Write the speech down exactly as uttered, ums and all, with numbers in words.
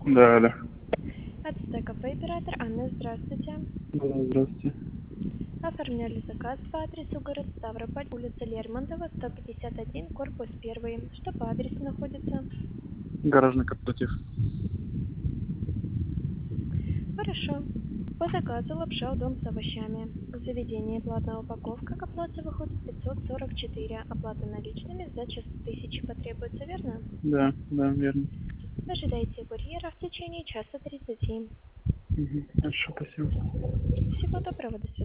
Да, да. АЦТ кафе оператор Анна, здравствуйте. Да, здравствуйте. Оформляли заказ по адресу город Ставрополь, улица Лермонтова, сто пятьдесят один, корпус один. Что по адресу находится? Гаражный кооператив. Хорошо. По заказу лапша удон с овощами. Заведение платная упаковка к оплате выходит пятьсот сорок четыре. Оплата наличными сдача сто тысяч потребуется, верно? Да, да, верно. Ожидайте курьера в течение часа тридцати. Угу. Хорошо, спасибо. Всего доброго, до свидания.